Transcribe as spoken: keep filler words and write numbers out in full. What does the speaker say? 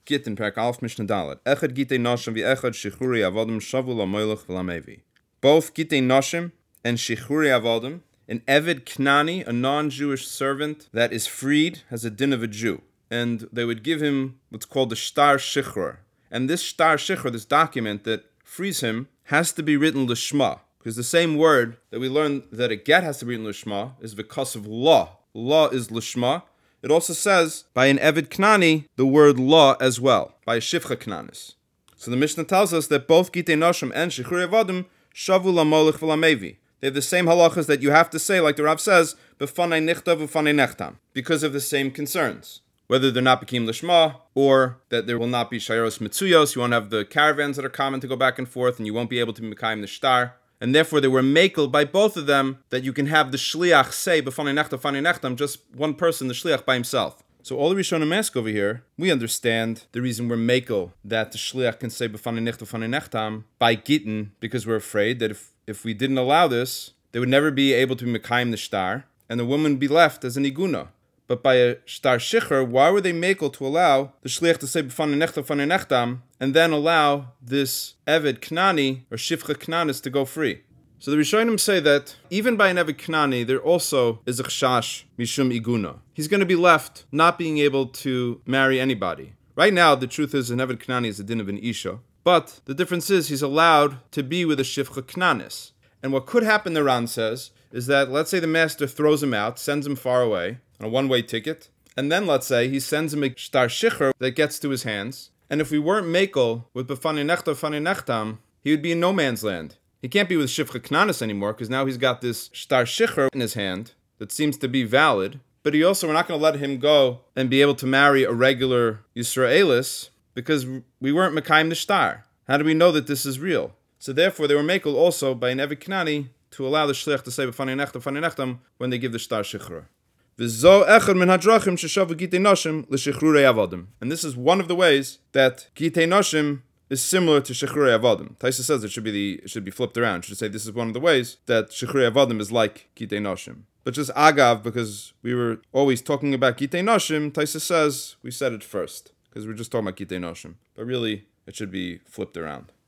Gittin, Perek Aleph Mishnah Dalet. Echad Gitei Noshim v'echad Shichruri Avodim Shavu Lamelech v'Lamevi. Both Gitei Noshim and Shichruri Avodim, an Eved Knani, a non-Jewish servant that is freed, has a din of a Jew. And they would give him what's called the Shtar Shichrur. And this Shtar Shichrur, this document that frees him, has to be written Lishma. Because the same word that we learned that a get has to be written Lishma is because of law. Law is Lishma. It also says, by an Eved Knani, the word law as well, by a Shivcha Knanis. So the Mishnah tells us that both Gitei Noshim and Shichruri Avodim shavu lamolech v'lamevi. They have the same halachas that you have to say, like the Rav says, b'fanei nichtav v'fanei nechtam, because of the same concerns. Whether they're not Bekim Lishma, or that there will not be Shayaros Mitzuyos, you won't have the caravans that are common to go back and forth, and you won't be able to be Mekayim the Shtar. And therefore they were makel by both of them that you can have the Shliach say b'fanei nechtam, b'fanei nechtam, just one person, the Shliach by himself. So all the Rishonim ask over here, we understand the reason we're makel that the Shliach can say b'fanei nechtam, b'fanei nechtam by Gittin, because we're afraid that if, if we didn't allow this, they would never be able to be Mekayim the Shtar, and the woman would be left as an Iguna. But by a Shtar Shichr, why were they makel to allow the Shliach to say b'fanei nechtam, b'fanei nechtam, and then allow this Eved Knani, or Shivcha Knanis, to go free? So the Rishonim say that even by an Eved Knani, there also is a Chashash Mishum Iguna. He's going to be left not being able to marry anybody. Right now, the truth is an Eved Knani is a din of an Isha, but the difference is he's allowed to be with a Shivcha Knanis. And what could happen, the Ran says, is that let's say the master throws him out, sends him far away, on a one-way ticket, and then let's say he sends him a Shtar Shichr that gets to his hands, and if we weren't makel with b'fanei nechtam, b'fanei nechtam, he would be in no man's land. He can't be with Shivcha Knanis anymore, because now he's got this Shtar Shichr in his hand that seems to be valid, but he also, we're not going to let him go and be able to marry a regular Yisraelis, because we weren't Mekayim the Shtar. How do we know that this is real? So therefore they were makel also by an Eved Knani to allow the Shliach to say b'fanei nechtam, b'fanei nechtam when they give the Shtar Shichr. And this is one of the ways that Gitei Noshim is similar to Shichruri Avodim. Taisa says it should be the it should be flipped around. It should say this is one of the ways that Shichruri Avodim is like Gitei Noshim. But just agav, because we were always talking about Gitei Noshim, Taisa says we said it first because we're just talking about Gitei Noshim. But really, it should be flipped around.